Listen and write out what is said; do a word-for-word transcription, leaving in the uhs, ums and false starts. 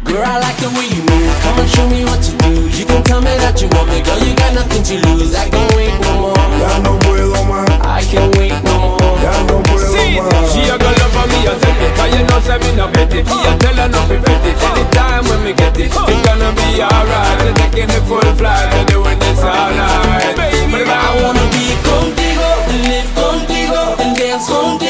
Girl, I like the way you move. Come and show me what you do. You can tell me that you want me, girl. You got nothing to lose. I can't wait no more. Ya no puedo más. I can't wait no more. Ya no puedo más. She a go love for me, I take it. Cause you know say me no petty. Me a tell her no be petty. Anytime when me get it, it's gonna be alright. We're taking the full flight, we're doing this all night. Baby, I wanna be contigo, and live contigo, and dance contigo.